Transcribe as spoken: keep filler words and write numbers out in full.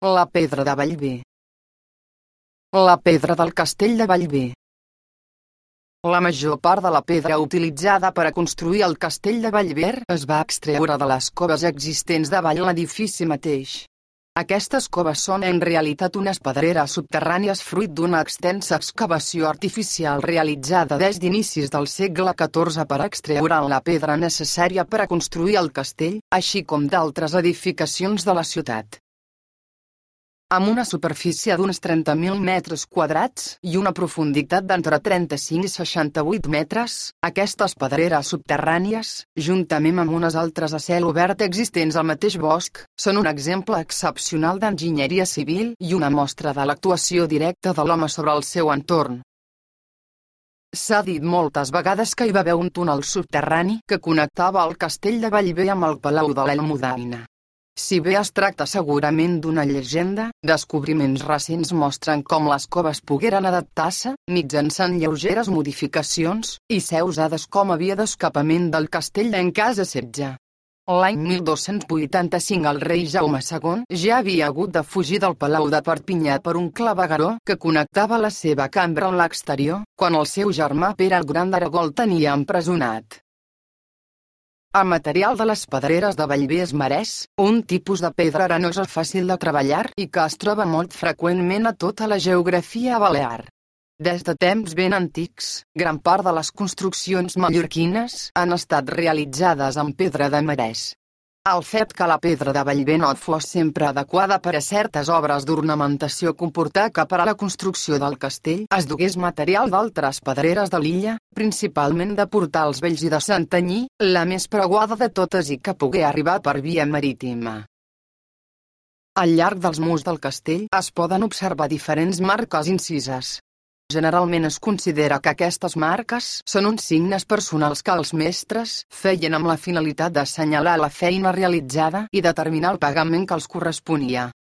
La pedra de Bellver. La pedra del castell de Bellver. La major part de la pedra utilitzada per a construir el castell de Bellver es va extreure de les coves existents davall l'edifici mateix. Aquestes coves són en realitat unes pedreres subterrànies fruit d'una extensa excavació artificial realitzada des d'inicis del segle catorze per extreure la pedra necessària per a construir el castell, així com d'altres edificacions de la ciutat. Amb una superfície d'uns trenta mil metres quadrats i una profunditat d'entre trenta-cinc i seixanta-vuit metres, aquestes pedreres subterrànies, juntament amb unes altres a cel obert existents al mateix bosc, són un exemple excepcional d'enginyeria civil i una mostra de l'actuació directa de l'home sobre el seu entorn. S'ha dit moltes vegades que hi va haver un túnel subterrani que connectava el castell de Bellver amb el Palau de l'Almudena. Si bé es tracta segurament d'una llegenda, descobriments recents mostren com les coves pogueren adaptar-se, mitjançant lleugeres modificacions, i ser usades com a via d'escapament del castell en cas de setge. L'any mil dos-cents vuitanta-cinc el rei Jaume segon ja havia hagut de fugir del Palau de Perpinyà per un clavegueró que connectava la seva cambra amb l'exterior, quan el seu germà Pere el Gran d'Aragó el tenia empresonat. El material de les pedreres de Bellver és marès, un tipus de pedra arenosa fàcil de treballar i que es troba molt freqüentment a tota la geografia balear. Des de temps ben antics, gran part de les construccions mallorquines han estat realitzades amb pedra de marès. El fet que la pedra de Bellver no fos sempre adequada per a certes obres d'ornamentació comportà que per a la construcció del castell es dugués material d'altres pedreres de l'illa, principalment de Portals Vells i de Santanyí, la més preuada de totes i que pogué arribar per via marítima. Al llarg dels murs del castell es poden observar diferents marques incises. Generalment es considera que aquestes marques són uns signes personals que els mestres feien amb la finalitat d'assenyalar la feina realitzada i determinar el pagament que els corresponia.